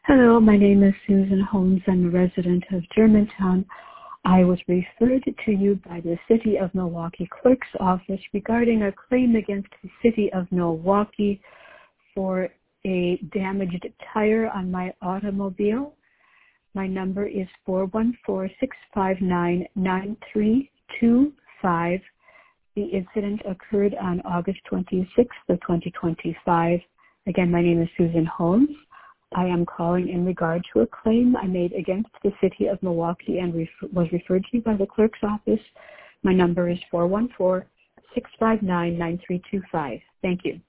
Hello, my name is Susan Holmes. I'm a resident of Germantown. I was referred to you by the City of Milwaukee Clerk's Office regarding a claim against the City of Milwaukee for a damaged tire on my automobile. My number is 414-659-9325. The incident occurred on August 26th of 2025. Again, my name is Susan Holmes. I am calling in regard to a claim I made against the City of Milwaukee and was referred to by the clerk's office. My number is 414-659-9325. Thank you.